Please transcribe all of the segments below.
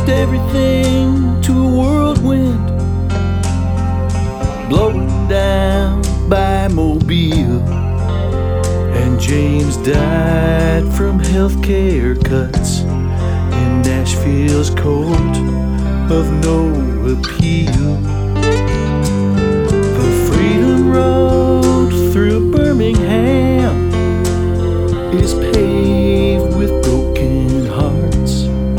knocked everything to a whirlwind, blown down by Mobile. And James died from healthcare cuts in Nashville's court of no appeal. The Freedom Road through Birmingham is paved with broken hearts.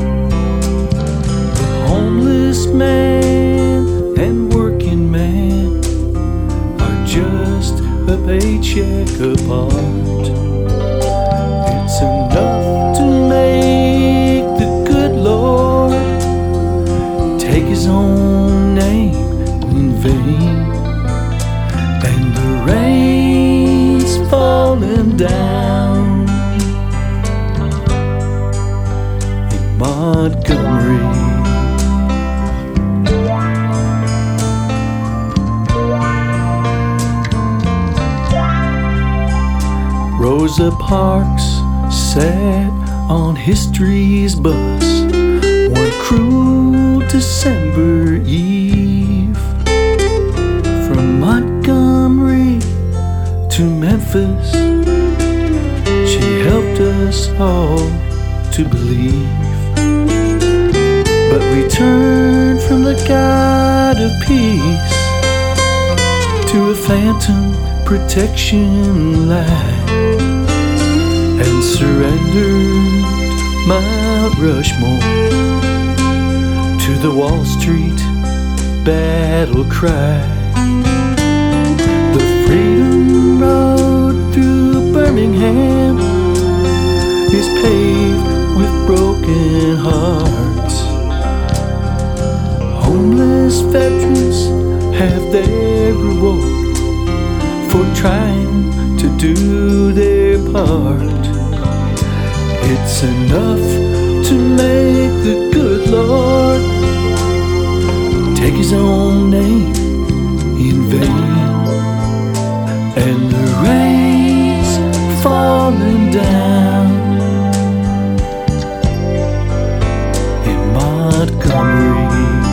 The homeless man and working man are just a paycheck apart. It's enough to make the good Lord take his own name in vain. And the rain's falling down in Montgomery. Rosa Parks sat on history's bus one cruel December eve. From Montgomery to Memphis, she helped us all to believe. But we turned from the God of peace to a phantom protection line, and surrendered Mount Rushmore to the Wall Street battle cry. The Freedom Road through Birmingham is paved with broken hearts. Homeless veterans have their reward for trying to do their part. It's enough to make the good Lord take his own name in vain. And the rain's falling down in Montgomery.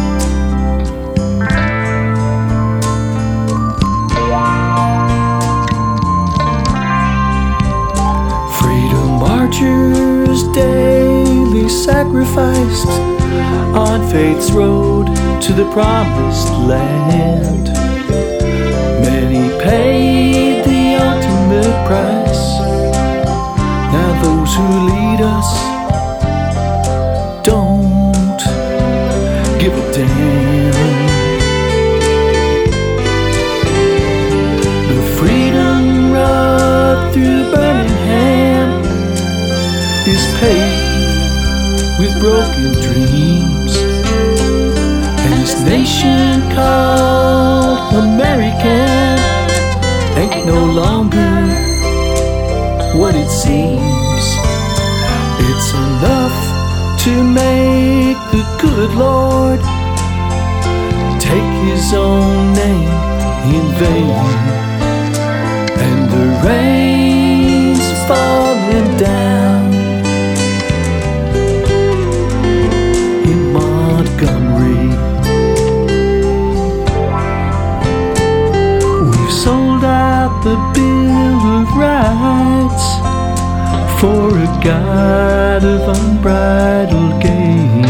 Marchers daily sacrificed on faith's road to the promised land. Many paid the ultimate price. Now those who lead us don't give a damn. The Freedom Road through Birmingham is paved with broken dreams, and this nation called American ain't no longer what it seems. It's enough to make the good Lord take his own name in vain. And the rain's falling down in Montgomery. We've sold out the Bill of Rights for a God of unbridled gain.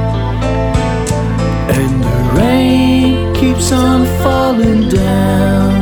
And the rain keeps on falling down